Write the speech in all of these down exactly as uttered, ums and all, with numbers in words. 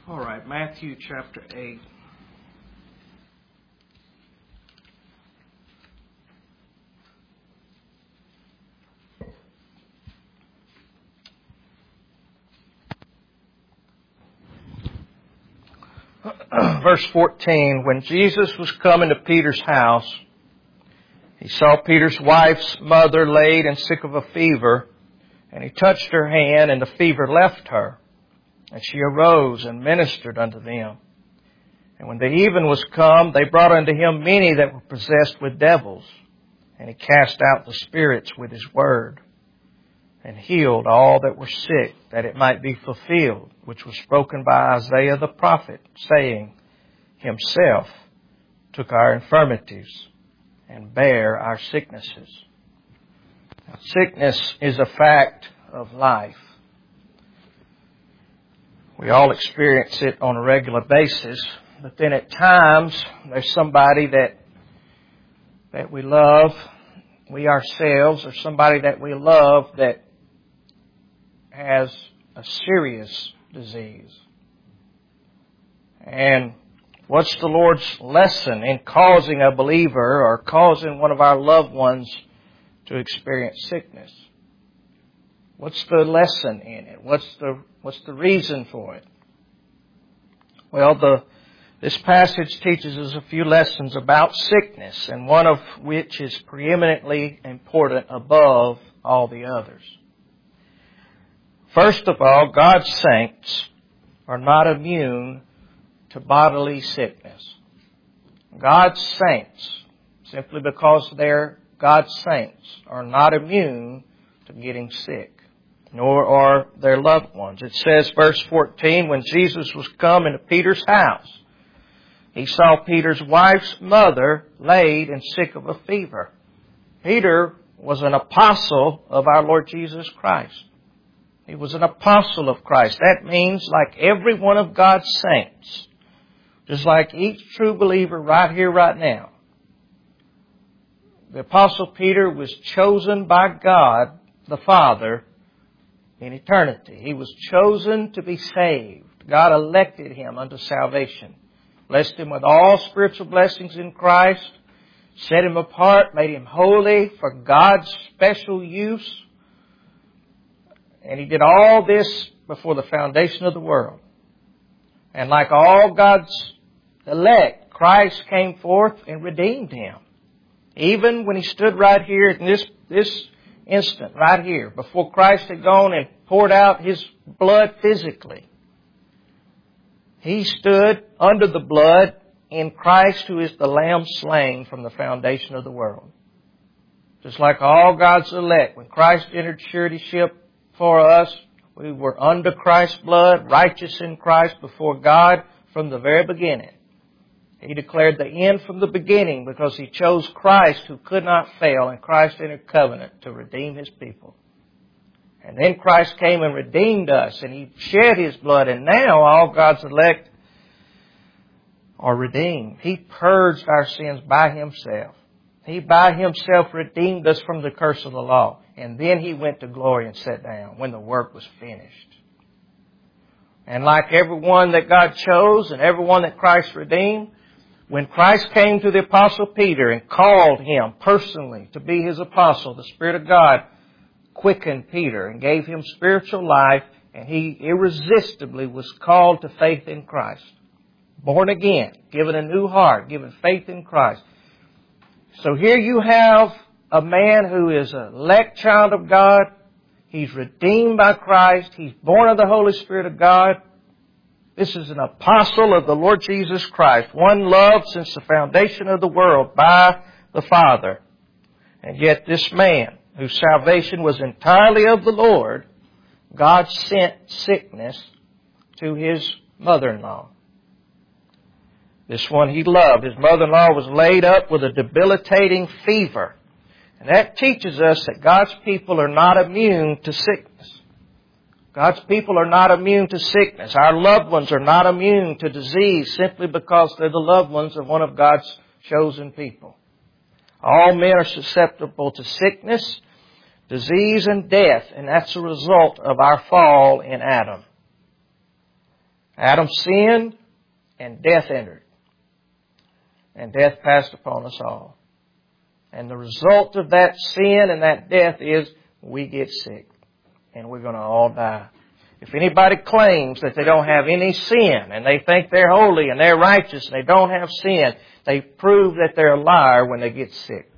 All right, Matthew chapter eight. Verse fourteen, when Jesus was coming to Peter's house, he saw Peter's wife's mother laid and sick of a fever, and he touched her hand, and the fever left her. And she arose and ministered unto them. And when the even was come, they brought unto him many that were possessed with devils. And he cast out the spirits with his word, and healed all that were sick, that it might be fulfilled, which was spoken by Isaiah the prophet, saying, Himself took our infirmities and bare our sicknesses. Now, sickness is a fact of life. We all experience it on a regular basis, but then at times there's somebody that that we love, we ourselves, or somebody that we love that has a serious disease. And what's the Lord's lesson in causing a believer or causing one of our loved ones to experience sickness? What's the lesson in it? What's the what's the reason for it? Well, the this passage teaches us a few lessons about sickness, and one of which is preeminently important above all the others. First of all, God's saints are not immune to bodily sickness. God's saints, simply because they're God's saints, are not immune to getting sick, nor are their loved ones. It says, verse fourteen, when Jesus was come into Peter's house, he saw Peter's wife's mother laid and sick of a fever. Peter was an apostle of our Lord Jesus Christ. He was an apostle of Christ. That means, like every one of God's saints, just like each true believer right here, right now, the Apostle Peter was chosen by God the Father in eternity. He was chosen to be saved. God elected him unto salvation. Blessed him with all spiritual blessings in Christ. Set him apart. Made him holy for God's special use. And he did all this before the foundation of the world. And like all God's elect, Christ came forth and redeemed him. Even when he stood right here in this, this instant, right here, before Christ had gone and poured out his blood physically, he stood under the blood in Christ, who is the Lamb slain from the foundation of the world. Just like all God's elect, when Christ entered suretyship for us, we were under Christ's blood, righteous in Christ before God from the very beginning. He declared the end from the beginning because He chose Christ, who could not fail, and Christ entered covenant to redeem His people. And then Christ came and redeemed us, and He shed His blood, and now all God's elect are redeemed. He purged our sins by Himself. He by Himself redeemed us from the curse of the law. And then He went to glory and sat down when the work was finished. And like everyone that God chose and everyone that Christ redeemed, when Christ came to the Apostle Peter and called him personally to be His apostle, the Spirit of God quickened Peter and gave him spiritual life, and he irresistibly was called to faith in Christ. Born again, given a new heart, given faith in Christ. So here you have a man who is an elect child of God. He's redeemed by Christ. He's born of the Holy Spirit of God. This is an apostle of the Lord Jesus Christ, one loved since the foundation of the world by the Father. And yet this man, whose salvation was entirely of the Lord, God sent sickness to his mother-in-law. This one He loved. His mother-in-law was laid up with a debilitating fever. And that teaches us that God's people are not immune to sickness. God's people are not immune to sickness. Our loved ones are not immune to disease simply because they're the loved ones of one of God's chosen people. All men are susceptible to sickness, disease, and death, and that's a result of our fall in Adam. Adam sinned and death entered. And death passed upon us all. And the result of that sin and that death is we get sick. And we're going to all die. If anybody claims that they don't have any sin and they think they're holy and they're righteous and they don't have sin, they prove that they're a liar when they get sick.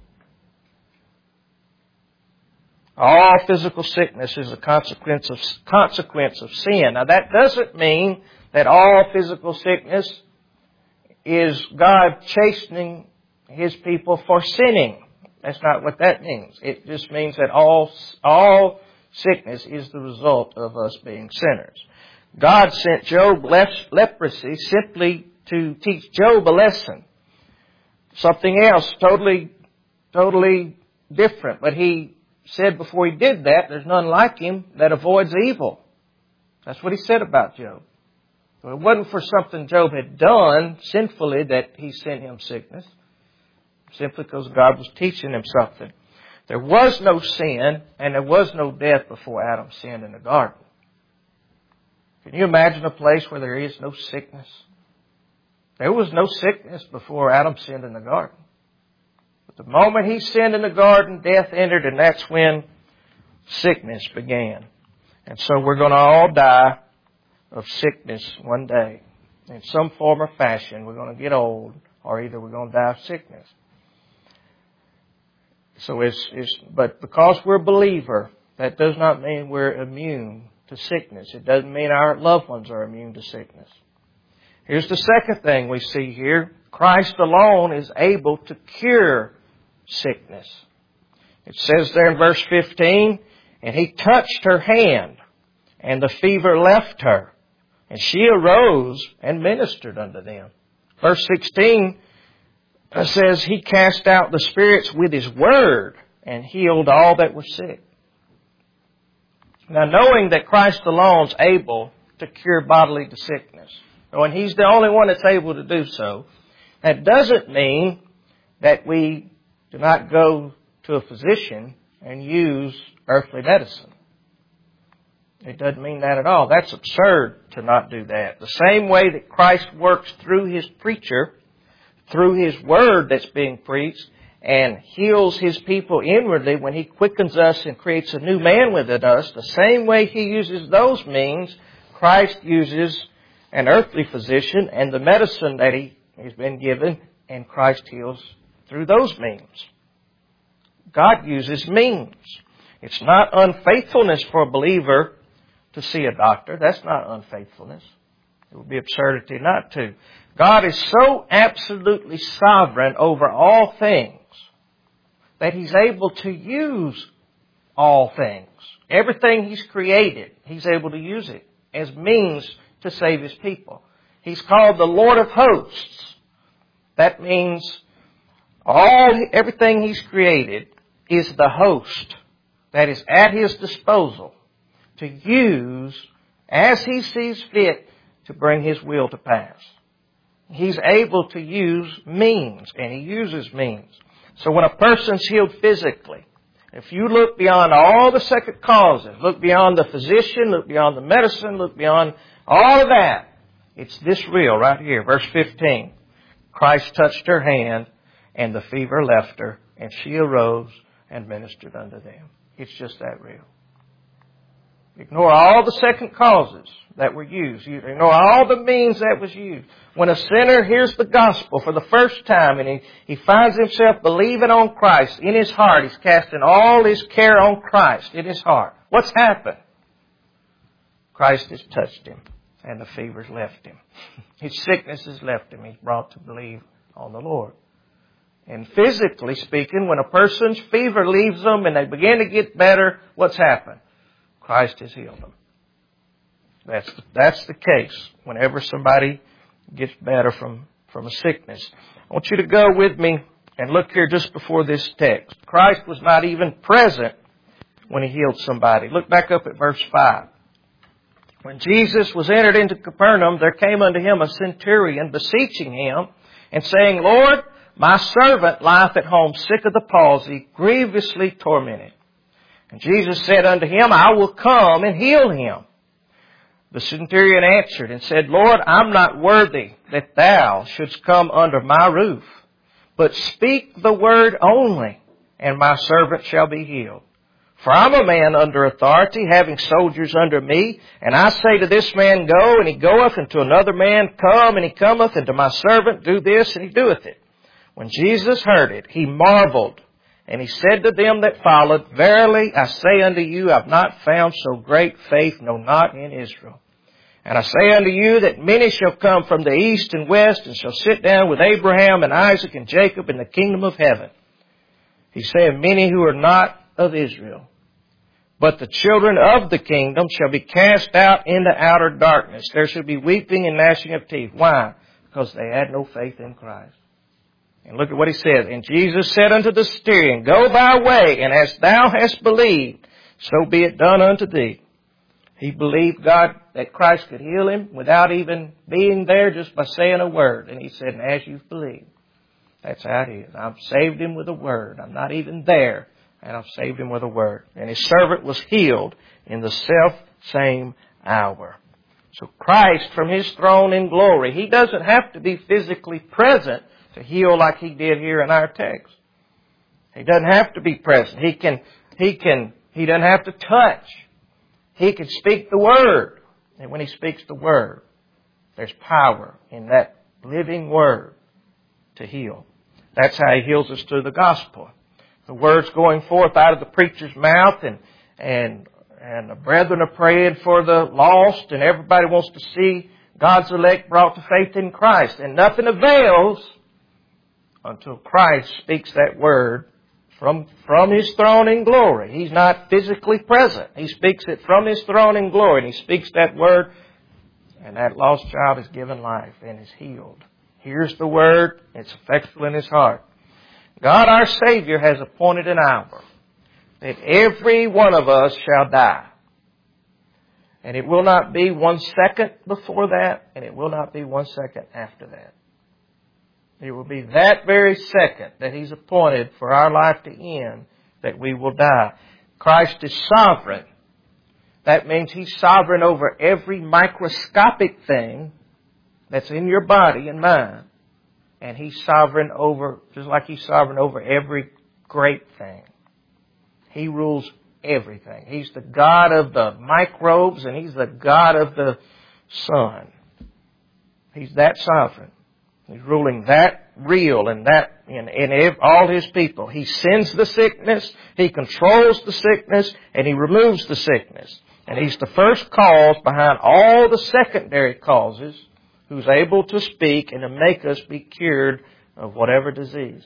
All physical sickness is a consequence of, consequence of sin. Now that doesn't mean that all physical sickness is God chastening His people for sinning. That's not what that means. It just means that all, all sickness is the result of us being sinners. God sent Job leprosy simply to teach Job a lesson. Something else totally, totally different. But He said before He did that, there's none like Him that avoids evil. That's what He said about Job. So it wasn't for something Job had done sinfully that He sent him sickness. Simply because God was teaching him something. There was no sin and there was no death before Adam sinned in the garden. Can you imagine a place where there is no sickness? There was no sickness before Adam sinned in the garden. But the moment he sinned in the garden, death entered, and that's when sickness began. And so we're going to all die of sickness one day. In some form or fashion, we're going to get old, or either we're going to die of sickness. So it's, it's, but because we're a believer, that does not mean we're immune to sickness. It doesn't mean our loved ones are immune to sickness. Here's the second thing we see here. Christ alone is able to cure sickness. It says there in verse fifteen, and He touched her hand, and the fever left her, and she arose and ministered unto them. Verse sixteen says He cast out the spirits with His word and healed all that were sick. Now, knowing that Christ alone is able to cure bodily sickness, and He's the only one that's able to do so, that doesn't mean that we do not go to a physician and use earthly medicine. It doesn't mean that at all. That's absurd to not do that. The same way that Christ works through His preacher, through His word that's being preached, and heals His people inwardly when He quickens us and creates a new man within us, the same way He uses those means, Christ uses an earthly physician and the medicine that He has been given, and Christ heals through those means. God uses means. It's not unfaithfulness for a believer to see a doctor. That's not unfaithfulness. It would be absurdity not to. God is so absolutely sovereign over all things that He's able to use all things. Everything He's created, He's able to use it as means to save His people. He's called the Lord of hosts. That means all, everything He's created is the host that is at His disposal to use as He sees fit to bring His will to pass. He's able to use means, and He uses means. So when a person's healed physically, if you look beyond all the second causes, look beyond the physician, look beyond the medicine, look beyond all of that, it's this real right here, verse fifteen. Christ touched her hand, and the fever left her, and she arose and ministered unto them. It's just that real. Ignore all the second causes that were used. You ignore all the means that was used. When a sinner hears the gospel for the first time and he, he finds himself believing on Christ in his heart, he's casting all his care on Christ in his heart. What's happened? Christ has touched him and the fever's left him. His sickness has left him. He's brought to believe on the Lord. And physically speaking, when a person's fever leaves them and they begin to get better, what's happened? Christ has healed them. That's the, that's the case whenever somebody gets better from, from a sickness. I want you to go with me and look here just before this text. Christ was not even present when He healed somebody. Look back up at verse five. When Jesus was entered into Capernaum, there came unto Him a centurion beseeching Him and saying, Lord, my servant lieth at home sick of the palsy, grievously tormented. And Jesus said unto him, I will come and heal him. The centurion answered and said, Lord, I'm not worthy that thou shouldst come under my roof, but speak the word only, and my servant shall be healed. For I'm a man under authority, having soldiers under me, and I say to this man, go, and he goeth, and to another man, come, and he cometh, and to my servant, do this, and he doeth it. When Jesus heard it, he marveled, and he said to them that followed, Verily I say unto you, I have not found so great faith, no, not in Israel. And I say unto you that many shall come from the east and west, and shall sit down with Abraham and Isaac and Jacob in the kingdom of heaven. He said, many who are not of Israel. But the children of the kingdom shall be cast out into outer darkness. There shall be weeping and gnashing of teeth. Why? Because they had no faith in Christ. And look at what he says. And Jesus said unto the centurion, Go thy way, and as thou hast believed, so be it done unto thee. He believed God that Christ could heal him without even being there, just by saying a word. And he said, and as you've believed. That's how it is. I've saved him with a word. I'm not even there, and I've saved him with a word. And his servant was healed in the self-same hour. So Christ, from his throne in glory, he doesn't have to be physically present to heal like he did here in our text. He doesn't have to be present. He can, he can, he doesn't have to touch. He can speak the word. And when he speaks the word, there's power in that living word to heal. That's how he heals us through the gospel. The word's going forth out of the preacher's mouth, and, and, and the brethren are praying for the lost, and everybody wants to see God's elect brought to faith in Christ. And nothing avails until Christ speaks that word from, from his throne in glory. He's not physically present. He speaks it from his throne in glory, and he speaks that word, and that lost child is given life and is healed. Here's the word. It's effectual in his heart. God our Savior has appointed an hour that every one of us shall die. And it will not be one second before that, and it will not be one second after that. It will be that very second that he's appointed for our life to end that we will die. Christ is sovereign. That means he's sovereign over every microscopic thing that's in your body and mind. And he's sovereign over, just like he's sovereign over every great thing. He rules everything. He's the God of the microbes, and he's the God of the sun. He's that sovereign. He's ruling that real and that in, in all his people. He sends the sickness, he controls the sickness, and he removes the sickness. And he's the first cause behind all the secondary causes, who's able to speak and to make us be cured of whatever disease.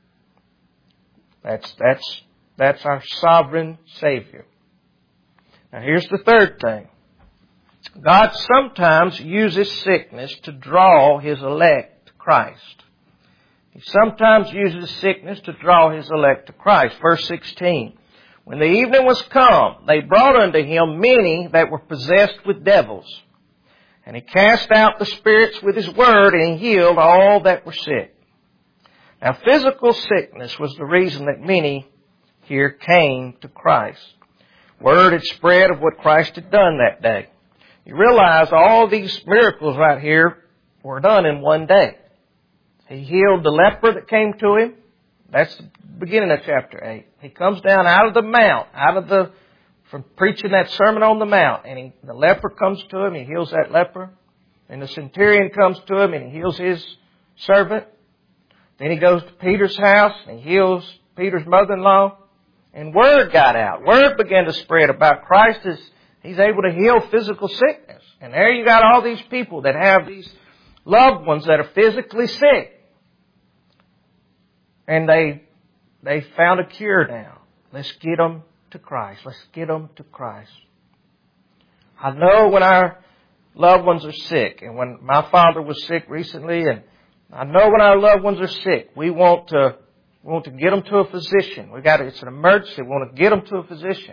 That's, that's, that's our sovereign Savior. Now here's the third thing. God sometimes uses sickness to draw his elect to Christ. He sometimes uses sickness to draw his elect to Christ. Verse sixteen. When the evening was come, they brought unto him many that were possessed with devils. And he cast out the spirits with his word, and he healed all that were sick. Now, physical sickness was the reason that many here came to Christ. Word had spread of what Christ had done that day. You realize all these miracles right here were done in one day. He healed the leper that came to him. That's the beginning of chapter eight. He comes down out of the mount, out of the from preaching that Sermon on the Mount. And he, the leper comes to him, he heals that leper. And the centurion comes to him and he heals his servant. Then he goes to Peter's house and he heals Peter's mother-in-law. And word got out. Word began to spread about Christ as he's able to heal physical sickness. And there you got all these people that have these loved ones that are physically sick. And they, they found a cure now. Let's get them to Christ. Let's get them to Christ. I know when our loved ones are sick, and when my father was sick recently, and I know when our loved ones are sick, we want to we want to get them to a physician. We got to, it's an emergency. We want to get them to a physician.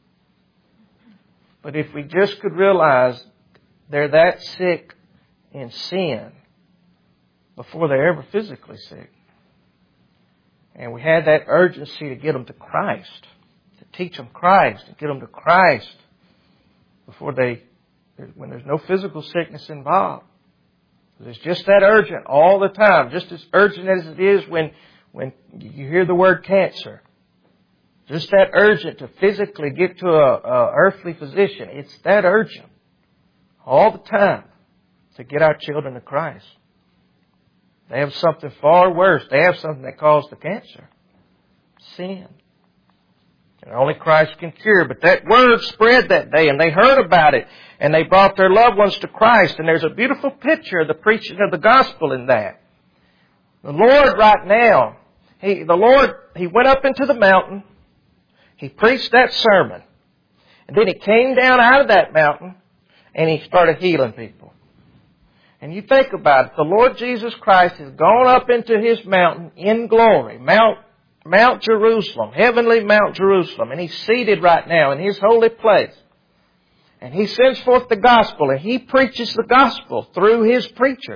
But if we just could realize they're that sick in sin before they're ever physically sick, and we had that urgency to get them to Christ, teach them Christ and get them to Christ before they when there's no physical sickness involved. It's just that urgent all the time, just as urgent as it is when, when you hear the word cancer. Just that urgent to physically get to a, a earthly physician. It's that urgent all the time to get our children to Christ. They have something far worse. They have something that caused the cancer. Sin. And only Christ can cure. But that word spread that day, and they heard about it, and they brought their loved ones to Christ. And there's a beautiful picture of the preaching of the gospel in that. The Lord right now, He, the Lord, He went up into the mountain. He preached that sermon. And then He came down out of that mountain, and He started healing people. And you think about it, the Lord Jesus Christ has gone up into His mountain in glory, Mount Mount Jerusalem, heavenly Mount Jerusalem, and He's seated right now in His holy place. And He sends forth the gospel, and He preaches the gospel through His preacher.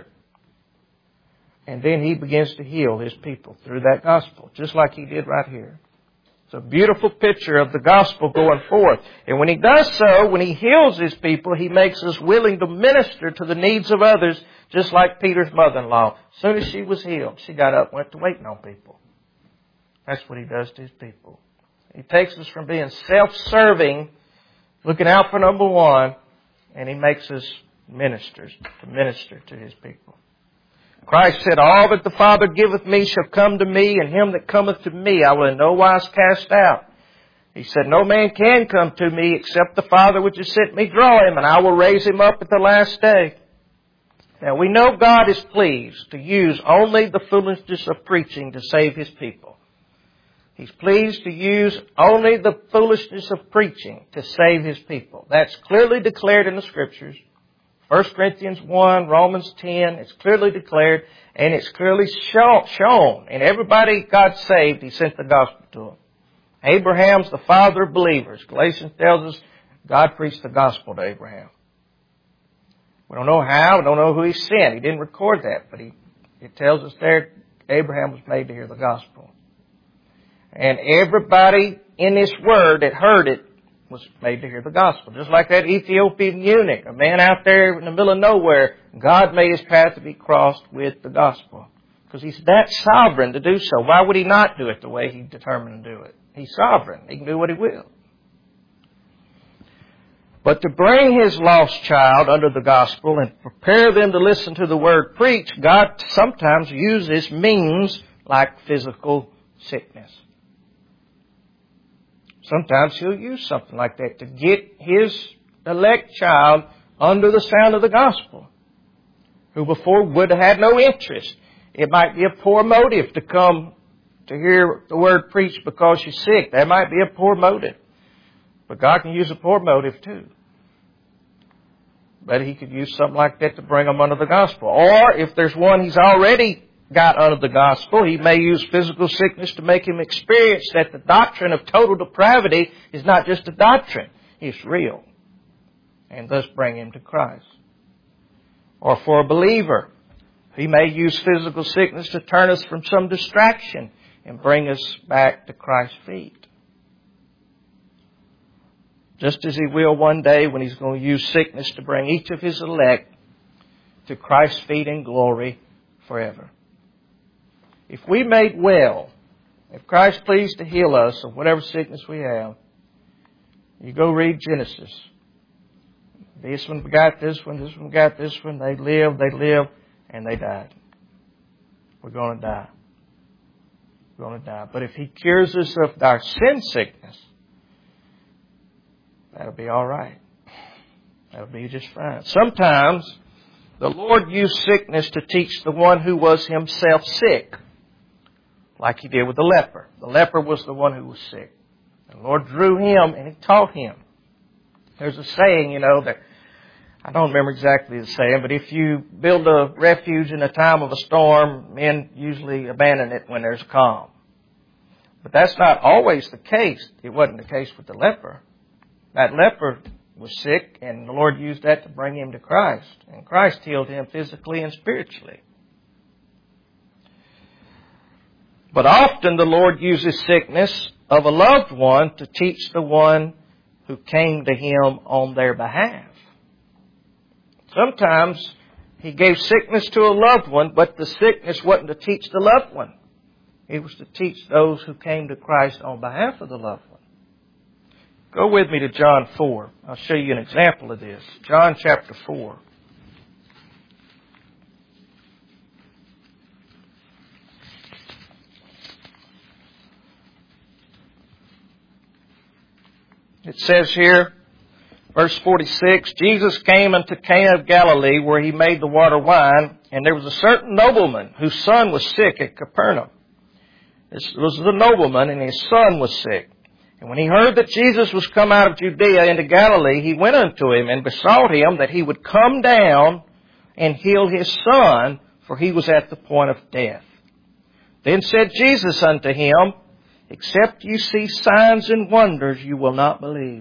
And then He begins to heal His people through that gospel, just like He did right here. It's a beautiful picture of the gospel going forth. And when He does so, when He heals His people, He makes us willing to minister to the needs of others, just like Peter's mother-in-law. As soon as she was healed, she got up and went to waiting on people. That's what He does to His people. He takes us from being self-serving, looking out for number one, and He makes us ministers to minister to His people. Christ said, all that the Father giveth me shall come to me, and him that cometh to me I will in no wise cast out. He said, no man can come to me except the Father which has sent me draw him, and I will raise him up at the last day. Now we know God is pleased to use only the foolishness of preaching to save His people. He's pleased to use only the foolishness of preaching to save His people. That's clearly declared in the Scriptures. First Corinthians one, Romans ten, it's clearly declared, and it's clearly shown. And everybody God saved, He sent the gospel to them. Abraham's the father of believers. Galatians tells us God preached the gospel to Abraham. We don't know how, we don't know who He sent. He didn't record that, but he, it tells us there Abraham was made to hear the gospel. And everybody in this word that heard it was made to hear the gospel. Just like that Ethiopian eunuch, a man out there in the middle of nowhere, God made his path to be crossed with the gospel. Because He's that sovereign to do so. Why would He not do it the way He determined to do it? He's sovereign. He can do what He will. But to bring His lost child under the gospel and prepare them to listen to the word preached, God sometimes uses means like physical sickness. Sometimes He'll use something like that to get His elect child under the sound of the gospel, who before would have had no interest. It might be a poor motive to come to hear the word preached because you're sick. That might be a poor motive. But God can use a poor motive too. But He could use something like that to bring them under the gospel. Or if there's one He's already got under the gospel, He may use physical sickness to make him experience that the doctrine of total depravity is not just a doctrine, it's real. And thus bring him to Christ. Or for a believer, He may use physical sickness to turn us from some distraction and bring us back to Christ's feet. Just as He will one day when He's going to use sickness to bring each of His elect to Christ's feet in glory forever. If we made well, if Christ pleased to heal us of whatever sickness we have, you go read Genesis. This one got this one, this one got this one. They lived, they lived, and they died. We're going to die. We're going to die. But if He cures us of our sin sickness, that'll be all right. That'll be just fine. Sometimes the Lord used sickness to teach the one who was himself sick, like He did with the leper. The leper was the one who was sick. The Lord drew him and He taught him. There's a saying, you know, that I don't remember exactly the saying, but if you build a refuge in a time of a storm, men usually abandon it when there's calm. But that's not always the case. It wasn't the case with the leper. That leper was sick, and the Lord used that to bring him to Christ. And Christ healed him physically and spiritually. But often the Lord uses sickness of a loved one to teach the one who came to Him on their behalf. Sometimes He gave sickness to a loved one, but the sickness wasn't to teach the loved one. It was to teach those who came to Christ on behalf of the loved one. Go with me to John four. I'll show you an example of this. John chapter four. It says here, verse forty-six, Jesus came unto Cana of Galilee, where He made the water wine, and there was a certain nobleman whose son was sick at Capernaum. This was the nobleman, and his son was sick. And when he heard that Jesus was come out of Judea into Galilee, he went unto him and besought him that he would come down and heal his son, for he was at the point of death. Then said Jesus unto him, Except you see signs and wonders, you will not believe.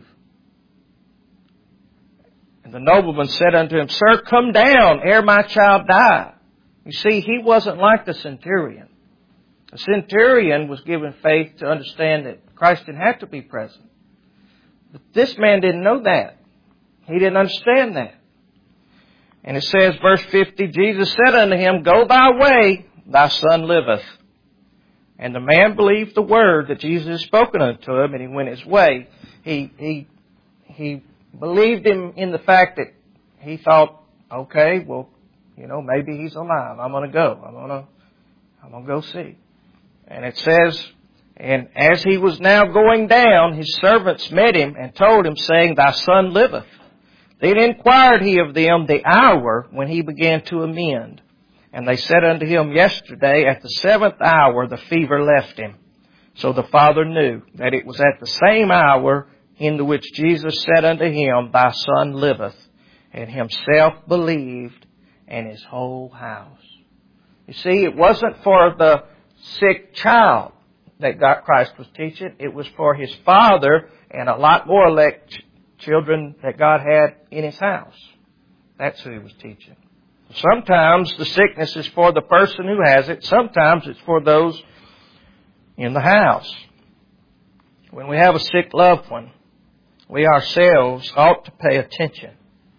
And the nobleman said unto him, Sir, come down ere my child die. You see, he wasn't like the centurion. The centurion was given faith to understand that Christ didn't have to be present. But this man didn't know that. He didn't understand that. And it says, verse fifty, Jesus said unto him, Go thy way, thy son liveth. And the man believed the word that Jesus had spoken unto him, and he went his way. He, he, he believed him in the fact that he thought, okay, well, you know, maybe he's alive. I'm going to go. I'm going to, I'm going to go see. And it says, and as he was now going down, his servants met him and told him, saying, Thy son liveth. Then inquired he of them the hour when he began to amend. And they said unto him, Yesterday at the seventh hour the fever left him. So the father knew that it was at the same hour in the which Jesus said unto him, Thy son liveth. And himself believed, and his whole house. You see, it wasn't for the sick child that God Christ was teaching. It was for his father and a lot more elect children that God had in his house. That's who he was teaching. Sometimes the sickness is for the person who has it. Sometimes it's for those in the house. When we have a sick loved one, we ourselves ought to pay attention.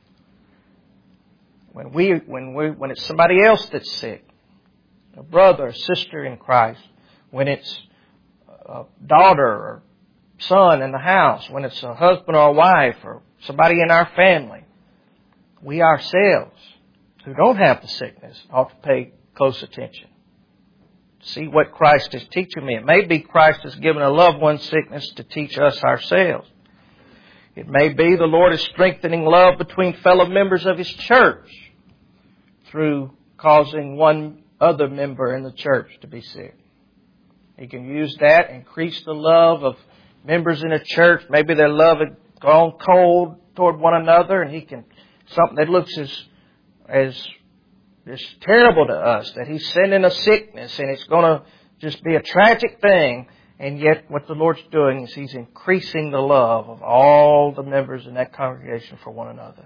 When we, when we, when it's somebody else that's sick, a brother or sister in Christ, when it's a daughter or son in the house, when it's a husband or a wife or somebody in our family, we ourselves who don't have the sickness ought to pay close attention. See what Christ is teaching me. It may be Christ has given a loved one sickness to teach us ourselves. It may be the Lord is strengthening love between fellow members of His church through causing one other member in the church to be sick. He can use that, increase the love of members in a church. Maybe their love had gone cold toward one another, and He can, something that looks as as it's terrible to us, that He's sending a sickness and it's going to just be a tragic thing. And yet what the Lord's doing is He's increasing the love of all the members in that congregation for one another.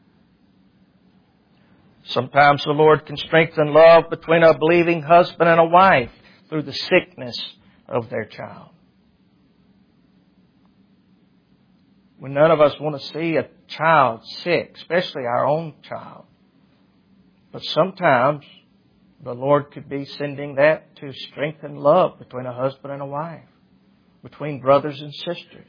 Sometimes the Lord can strengthen love between a believing husband and a wife through the sickness of their child. When none of us want to see a child sick, especially our own child. But sometimes the Lord could be sending that to strengthen love between a husband and a wife, between brothers and sisters.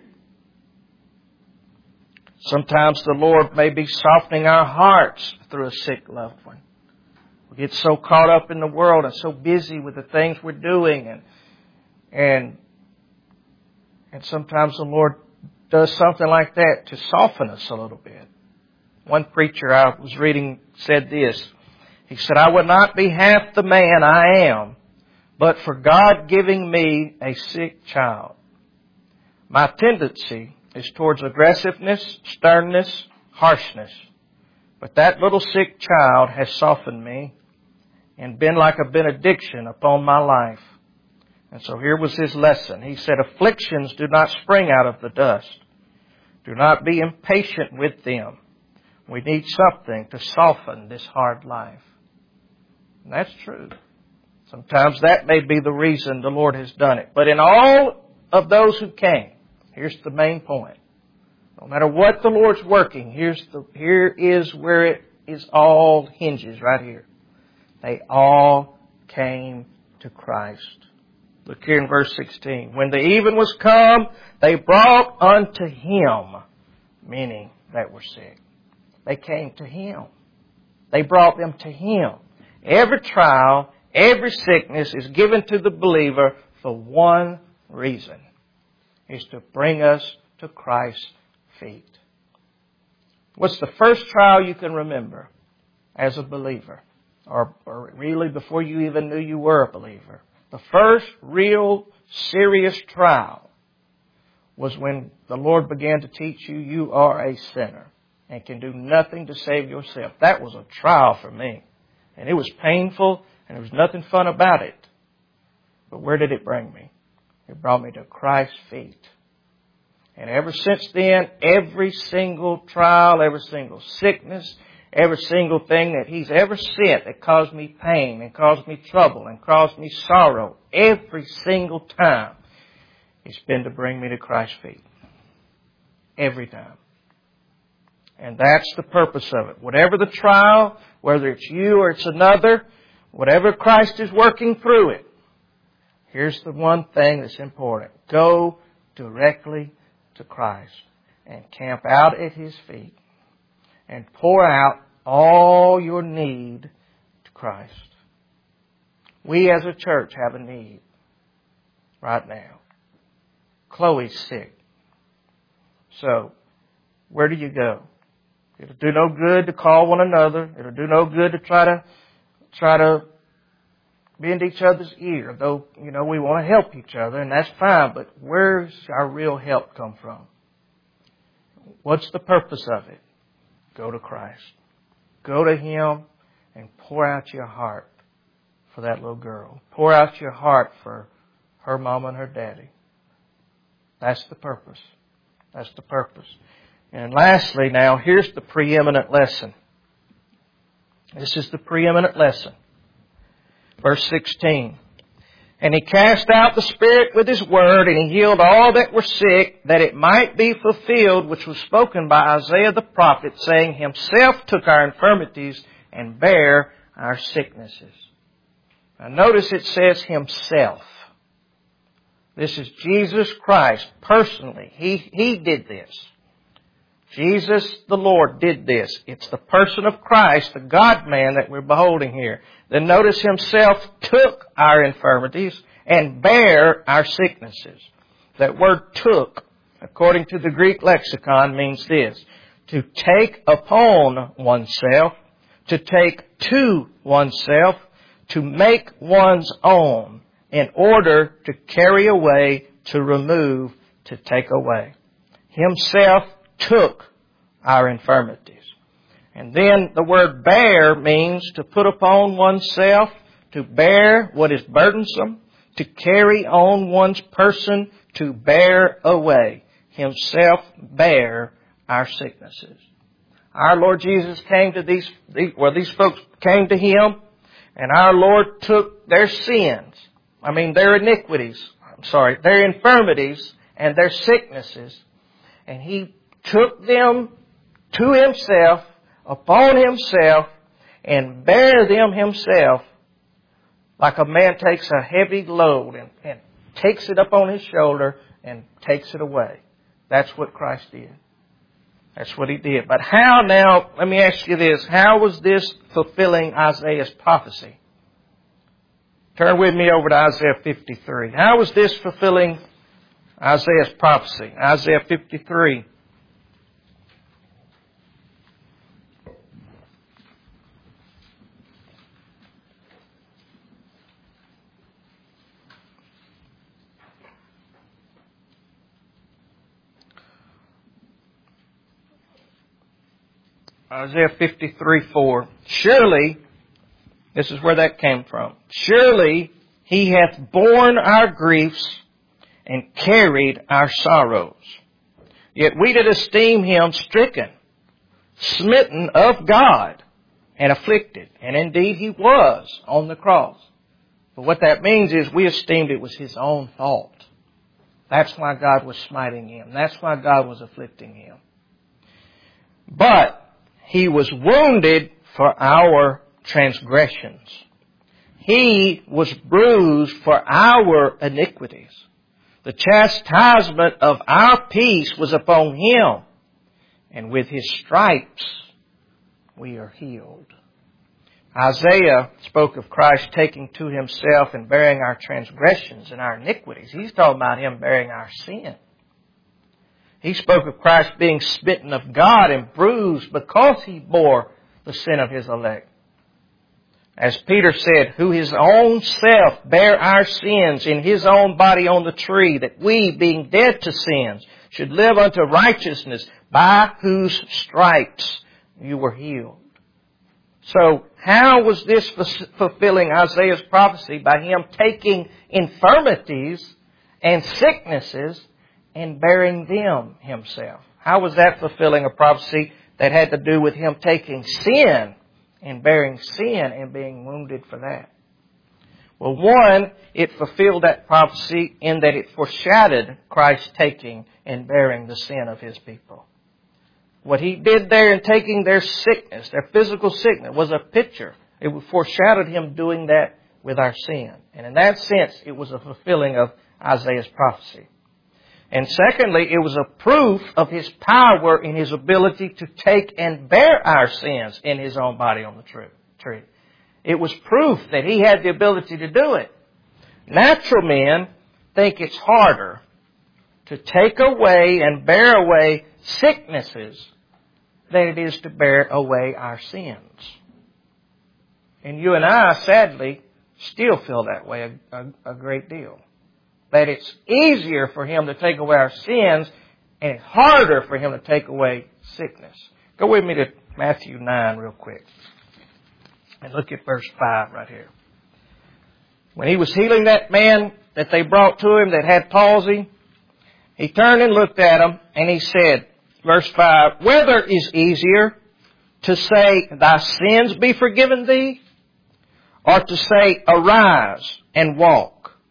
Sometimes the Lord may be softening our hearts through a sick loved one. We get so caught up in the world and so busy with the things we're doing, and and and sometimes the Lord does something like that to soften us a little bit. One preacher I was reading said this. He said, I would not be half the man I am, but for God giving me a sick child. My tendency is towards aggressiveness, sternness, harshness. But that little sick child has softened me and been like a benediction upon my life. And so here was his lesson. He said, afflictions do not spring out of the dust. Do not be impatient with them. We need something to soften this hard life. And that's true. Sometimes that may be the reason the Lord has done it. But in all of those who came, here's the main point. No matter what the Lord's working, here's the, here is where it is all hinges right here. They all came to Christ. Look here in verse sixteen. When the even was come, they brought unto Him many that were sick. They came to Him. They brought them to Him. Every trial, every sickness is given to the believer for one reason. Is to bring us to Christ's feet. What's the first trial you can remember as a believer? Or, or really before you even knew you were a believer? The first real serious trial was when the Lord began to teach you you are a sinner and can do nothing to save yourself. That was a trial for me. And it was painful and there was nothing fun about it. But where did it bring me? It brought me to Christ's feet. And ever since then, every single trial, every single sickness, every single thing that He's ever sent that caused me pain and caused me trouble and caused me sorrow, every single time, it's been to bring me to Christ's feet. Every time. And that's the purpose of it. Whatever the trial, whether it's you or it's another, whatever Christ is working through it, here's the one thing that's important. Go directly to Christ and camp out at His feet and pour out all your need to Christ. We as a church have a need right now. Chloe's sick. So, where do you go? It'll do no good to call one another. It'll do no good to try to, try to bend each other's ear. Though, you know, we want to help each other and that's fine, but where's our real help come from? What's the purpose of it? Go to Christ. Go to Him and pour out your heart for that little girl. Pour out your heart for her mama and her daddy. That's the purpose. That's the purpose. And lastly now, here's the preeminent lesson. This is the preeminent lesson. Verse sixteen. And He cast out the spirit with His word, and He healed all that were sick, that it might be fulfilled, which was spoken by Isaiah the prophet, saying, Himself took our infirmities and bare our sicknesses. Now notice it says Himself. This is Jesus Christ personally. He, He did this. Jesus the Lord did this. It's the person of Christ, the God-man that we're beholding here. Then notice Himself took our infirmities and bare our sicknesses. That word took, according to the Greek lexicon, means this. To take upon oneself, to take to oneself, to make one's own, in order to carry away, to remove, to take away. Himself took our infirmities. And then the word bear means to put upon oneself, to bear what is burdensome, to carry on one's person, to bear away. Himself bear our sicknesses. Our Lord Jesus came to these, well, these folks came to Him, and our Lord took their sins, I mean their iniquities, I'm sorry, their infirmities and their sicknesses, and He took them to Himself, upon Himself, and bare them Himself, like a man takes a heavy load and, and takes it up on his shoulder and takes it away. That's what Christ did. That's what He did. But how now, let me ask you this, how was this fulfilling Isaiah's prophecy? Turn with me over to Isaiah fifty-three. How was this fulfilling Isaiah's prophecy? Isaiah fifty-three. Isaiah fifty-three four. Surely, this is where that came from. Surely He hath borne our griefs and carried our sorrows. Yet we did esteem Him stricken, smitten of God, and afflicted. And indeed He was on the cross. But what that means is we esteemed it was His own fault. That's why God was smiting Him. That's why God was afflicting Him. But He was wounded for our transgressions. He was bruised for our iniquities. The chastisement of our peace was upon Him, and with His stripes we are healed. Isaiah spoke of Christ taking to Himself and bearing our transgressions and our iniquities. He's talking about Him bearing our sin. He spoke of Christ being smitten of God and bruised because He bore the sin of His elect. As Peter said, who His own self bare our sins in His own body on the tree, that we, being dead to sins, should live unto righteousness, by whose stripes you were healed. So, how was this fulfilling Isaiah's prophecy? By Him taking infirmities and sicknesses and bearing them Himself. How was that fulfilling a prophecy that had to do with Him taking sin and bearing sin and being wounded for that? Well, one, it fulfilled that prophecy in that it foreshadowed Christ taking and bearing the sin of His people. What He did there in taking their sickness, their physical sickness, was a picture. It foreshadowed Him doing that with our sin. And in that sense, it was a fulfilling of Isaiah's prophecy. And secondly, it was a proof of His power in His ability to take and bear our sins in His own body on the tree. It was proof that He had the ability to do it. Natural men think it's harder to take away and bear away sicknesses than it is to bear away our sins. And you and I, sadly, still feel that way a, a, a great deal. That it's easier for Him to take away our sins and it's harder for Him to take away sickness. Go with me to Matthew nine real quick. And look at verse five right here. When He was healing that man that they brought to Him that had palsy, He turned and looked at him and He said, verse five, whether is easier to say, thy sins be forgiven thee, or to say, arise and walk?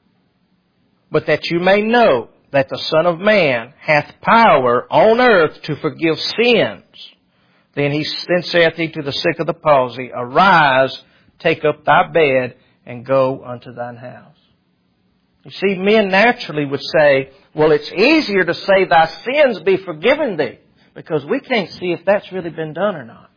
But that you may know that the Son of Man hath power on earth to forgive sins. Then he then saith he to the sick of the palsy, arise, take up thy bed, and go unto thine house. You see, men naturally would say, well, it's easier to say thy sins be forgiven thee, because we can't see if that's really been done or not.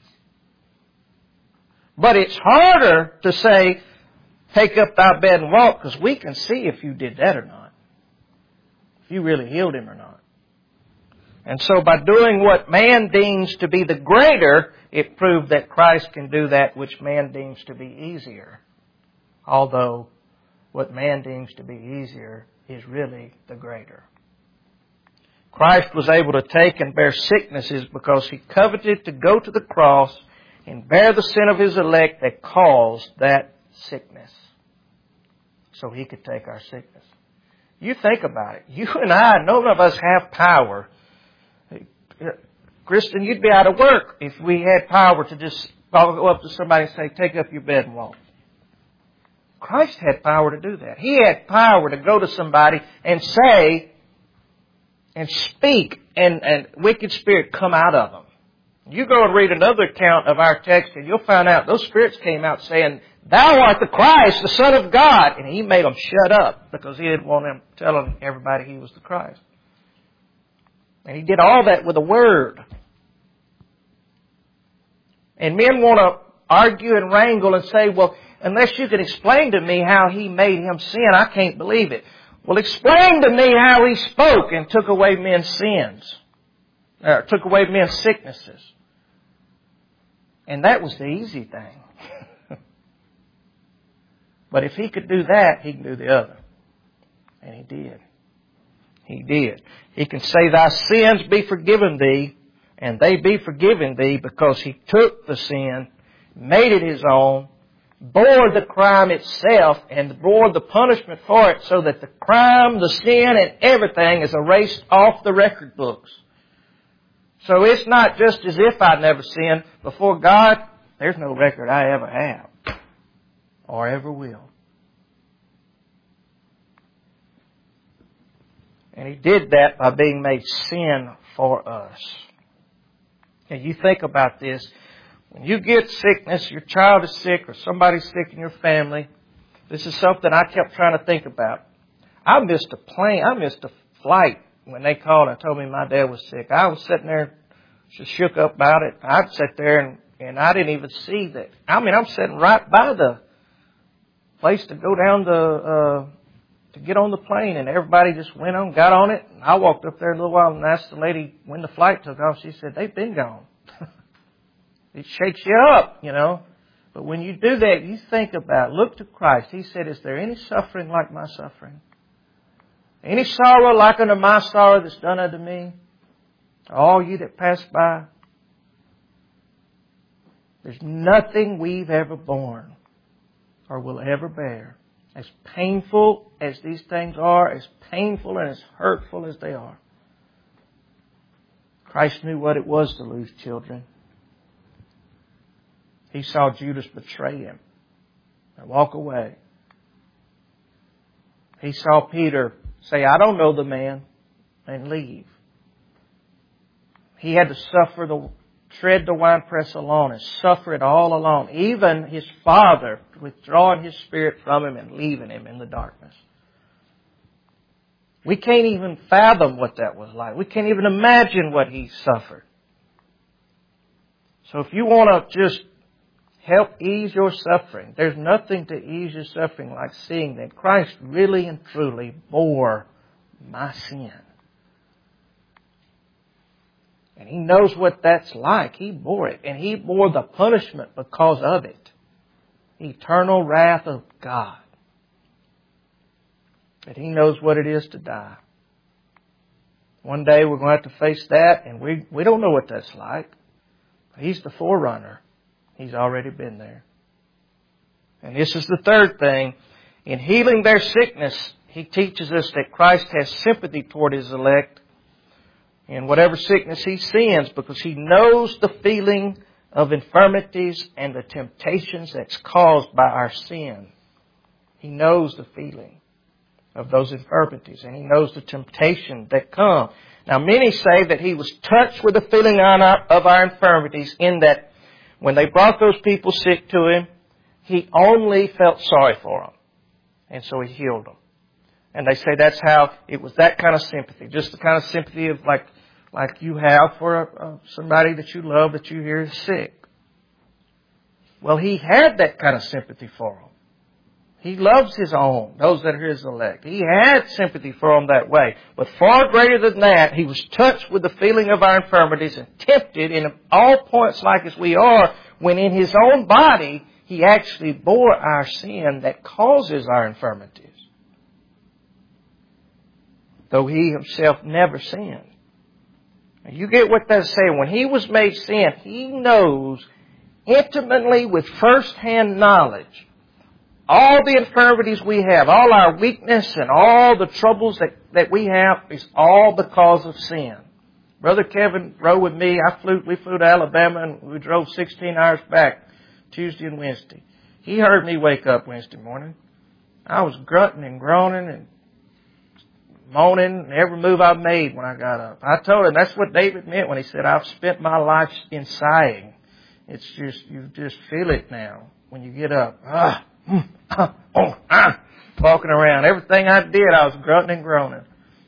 But it's harder to say, take up thy bed and walk, because we can see if you did that or not. If you really healed him or not. And so by doing what man deems to be the greater, it proved that Christ can do that which man deems to be easier. Although what man deems to be easier is really the greater. Christ was able to take and bear sicknesses because He coveted to go to the cross and bear the sin of His elect that caused that sickness. So He could take our sickness. You think about it. You and I, none of us have power. Kristen, you'd be out of work if we had power to just go up to somebody and say, take up your bed and walk. Christ had power to do that. He had power to go to somebody and say and speak and, and wicked spirit come out of them. You go and read another account of our text and you'll find out those spirits came out saying, thou art the Christ, the Son of God. And He made them shut up because He didn't want them telling everybody He was the Christ. And He did all that with a word. And men want to argue and wrangle and say, well, unless you can explain to me how He made Him sin, I can't believe it. Well, explain to me how He spoke and took away men's sins. Or took away men's sicknesses. And that was the easy thing. But if He could do that, He can do the other. And He did. He did. He can say, thy sins be forgiven thee, and they be forgiven thee, because He took the sin, made it His own, bore the crime itself, and bore the punishment for it, so that the crime, the sin, and everything is erased off the record books. So it's not just as if I never sinned. Before God, there's no record I ever have or ever will. And He did that by being made sin for us. And you think about this. When you get sickness, your child is sick or somebody's sick in your family, this is something I kept trying to think about. I missed a plane. I missed a flight when they called and told me my dad was sick. I was sitting there just shook up about it. I'd sit there and, and I didn't even see that. I mean, I'm sitting right by the place to go down the, uh, to get on the plane, and everybody just went on, got on it. And I walked up there a little while and asked the lady when the flight took off. She said, they've been gone. It shakes you up, you know. But when you do that, you think about it. Look to Christ. He said, is there any suffering like my suffering? Any sorrow like unto my sorrow that's done unto me? All you that pass by. There's nothing we've ever borne or will ever bear, as painful as these things are, as painful and as hurtful as they are. Christ knew what it was to lose children. He saw Judas betray Him and walk away. He saw Peter say, I don't know the man, and leave. He had to suffer the, tread the winepress alone and suffer it all alone. Even His Father withdrawing His Spirit from Him and leaving Him in the darkness. We can't even fathom what that was like. We can't even imagine what He suffered. So if you want to just help ease your suffering, there's nothing to ease your suffering like seeing that Christ really and truly bore my sin. And He knows what that's like. He bore it. And He bore the punishment because of it. Eternal wrath of God. But He knows what it is to die. One day we're going to have to face that, and we, we don't know what that's like. He's the forerunner. He's already been there. And this is the third thing. In healing their sickness, He teaches us that Christ has sympathy toward His elect in whatever sickness He sends, because He knows the feeling of infirmities and the temptations that's caused by our sin. He knows the feeling of those infirmities, and He knows the temptation that come. Now, many say that He was touched with the feeling of our infirmities, in that when they brought those people sick to Him, He only felt sorry for them. And so He healed them. And they say that's how, it was that kind of sympathy. Just the kind of sympathy of like, like you have for a, a, somebody that you love that you hear is sick. Well, He had that kind of sympathy for them. He loves His own, those that are His elect. He had sympathy for them that way. But far greater than that, He was touched with the feeling of our infirmities and tempted in all points like as we are, when in His own body, He actually bore our sin that causes our infirmities. Though He Himself never sinned. Now you get what that's saying. When He was made sin, He knows intimately with first-hand knowledge all the infirmities we have, all our weakness and all the troubles that, that we have is all because of sin. Brother Kevin rode with me. I flew, we flew to Alabama and we drove sixteen hours back Tuesday and Wednesday. He heard me wake up Wednesday morning. I was grunting and groaning and moaning every move I made when I got up. I told him that's what David meant when he said, I've spent my life in sighing. It's just, you just feel it now when you get up. Ah. Oh, ah, walking around. Everything I did, I was grunting and groaning.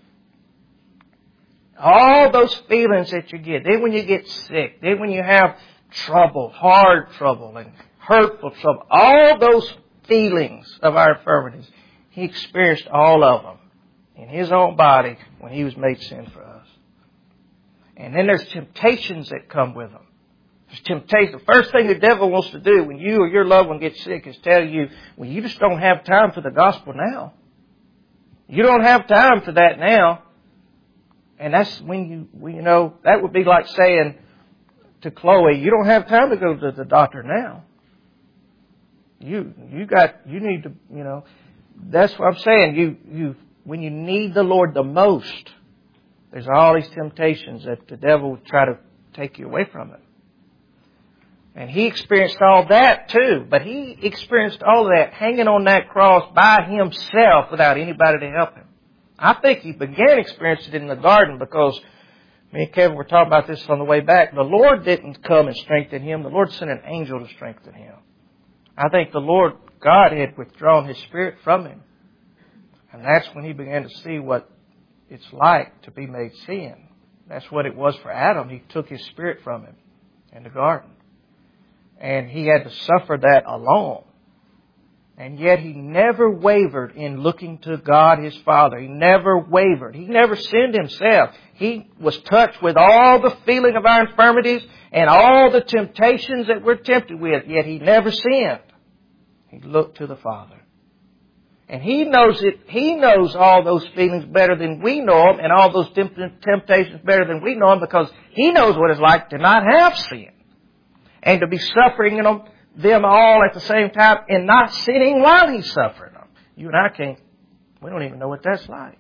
All those feelings that you get. Then when you get sick. Then when you have trouble, hard trouble and hurtful trouble. All those feelings of our infirmities. He experienced all of them in His own body when He was made sin for us. And then there's temptations that come with them. There's temptation. The first thing the devil wants to do when you or your loved one gets sick is tell you, well, you just don't have time for the gospel now. You don't have time for that now. And that's when you, you know, that would be like saying to Chloe, you don't have time to go to the doctor now. You, you got, you need to, you know, that's what I'm saying. You, you, when you need the Lord the most, there's all these temptations that the devil would try to take you away from it. And He experienced all that too. But He experienced all of that hanging on that cross by Himself without anybody to help Him. I think He began experiencing it in the garden because Me and Kevin were talking about this on the way back. The Lord didn't come and strengthen him. The Lord sent an angel to strengthen him. I think the Lord God had withdrawn His Spirit from him. And that's when he began to see what it's like to be made sin. That's what it was for Adam. He took His Spirit from him in the garden. And he had to suffer that alone. And yet he never wavered in looking to God His Father. He never wavered. He never sinned himself. He was touched with all the feeling of our infirmities and all the temptations that we're tempted with. Yet He never sinned. He looked to the Father. And He knows it. He knows all those feelings better than we know them, and all those temptations better than we know them, because He knows what it's like to not have sin and to be suffering in them, them all at the same time and not sinning while He's suffering them. You and I can't. We don't even know what that's like.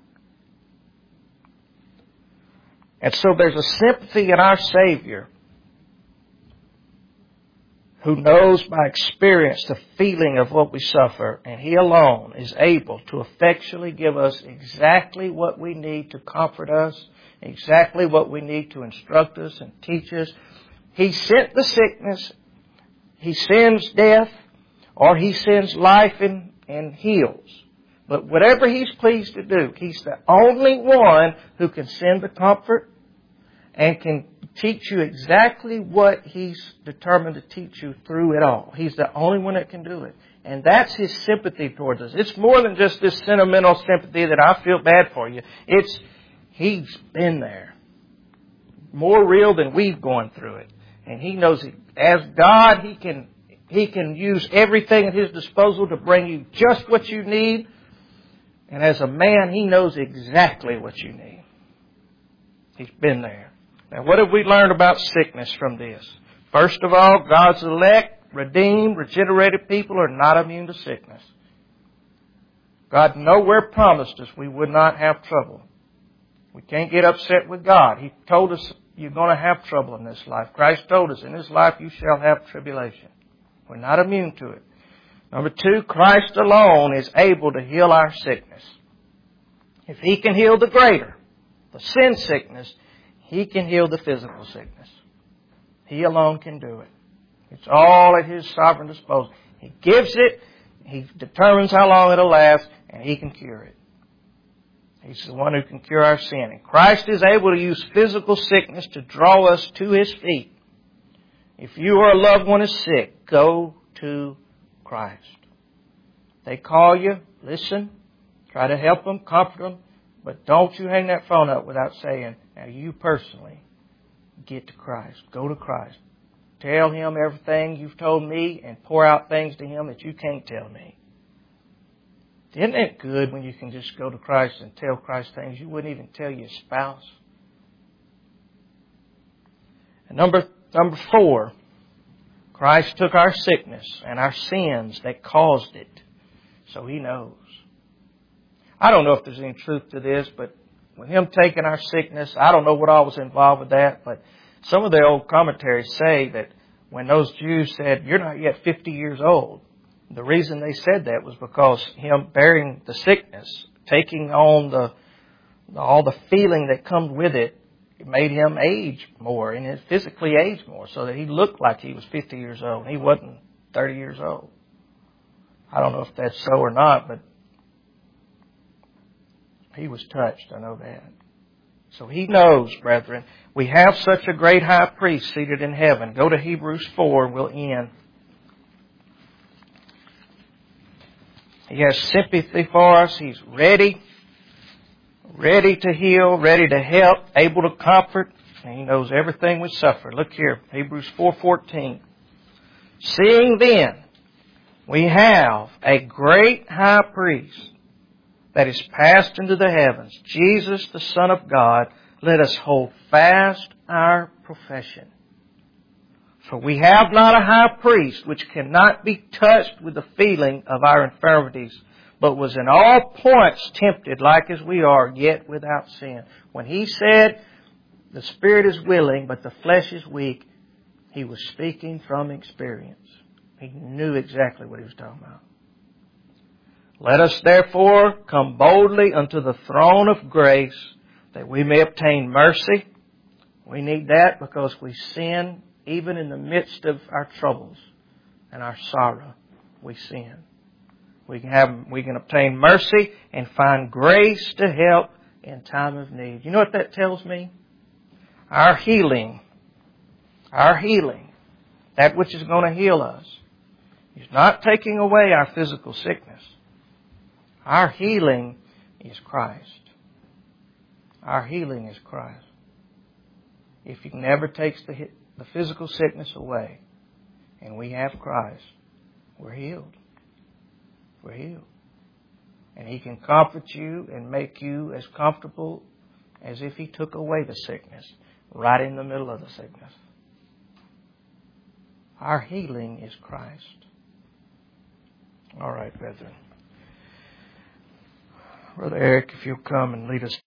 And so there's a sympathy in our Savior who knows by experience the feeling of what we suffer, and He alone is able to effectually give us exactly what we need to comfort us, exactly what we need to instruct us and teach us. He sent the sickness, He sends death, or He sends life and, and heals. But whatever He's pleased to do, He's the only one who can send the comfort and can teach you exactly what He's determined to teach you through it all. He's the only one that can do it. And that's His sympathy towards us. It's more than just this sentimental sympathy that I feel bad for you. It's He's been there. More real than we've gone through it. And He knows it. As God, He can, He can use everything at His disposal to bring you just what you need. And as a man, He knows exactly what you need. He's been there. Now, what have we learned about sickness from this? First of all, God's elect, redeemed, regenerated people are not immune to sickness. God nowhere promised us we would not have trouble. We can't get upset with God. He told us you're going to have trouble in this life. Christ told us in this life you shall have tribulation. We're not immune to it. Number two, Christ alone is able to heal our sickness. If He can heal the greater, the sin sickness, He can heal the physical sickness. He alone can do it. It's all at His sovereign disposal. He gives it, He determines how long it'll last, and He can cure it. He's the one who can cure our sin. And Christ is able to use physical sickness to draw us to His feet. If you or a loved one is sick, go to Christ. They call you, listen, try to help them, comfort them, but don't you hang that phone up without saying, now you personally get to Christ. Go to Christ. Tell Him everything you've told me and pour out things to Him that you can't tell me. Isn't it good when you can just go to Christ and tell Christ things you wouldn't even tell your spouse? And number, number four, Christ took our sickness and our sins that caused it, so He knows. I don't know if there's any truth to this, but with Him taking our sickness, I don't know what all was involved with that, but some of the old commentaries say that when those Jews said, you're not yet fifty years old, the reason they said that was because Him bearing the sickness, taking on the all the feeling that comes with it, it made Him age more and physically age more, so that He looked like He was fifty years old. He wasn't thirty years old. I don't know if that's so or not, but He was touched. I know that. So He knows, brethren. We have such a great high priest seated in heaven. Go to Hebrews four and we'll end. He has sympathy for us. He's ready. Ready to heal. Ready to help. Able to comfort. And He knows everything we suffer. Look here. Hebrews four fourteen. Seeing then we have a great high priest that is passed into the heavens, Jesus the Son of God, let us hold fast our profession. For we have not a high priest which cannot be touched with the feeling of our infirmities, but was in all points tempted like as we are, yet without sin. When He said, the spirit is willing, but the flesh is weak, He was speaking from experience. He knew exactly what He was talking about. Let us therefore come boldly unto the throne of grace, that we may obtain mercy We need that because we sin even in the midst of our troubles and our sorrow. We sin. We can have, we can obtain mercy and find grace to help in time of need. You know what that tells me? Our healing, our healing, that which is going to heal us, is not taking away our physical sickness. Our healing is Christ. Our healing is Christ. If He never takes the, the physical sickness away, and we have Christ, we're healed. We're healed. And He can comfort you and make you as comfortable as if He took away the sickness right in the middle of the sickness. Our healing is Christ. All right, brethren. Brother Eric, if you'll come and lead us.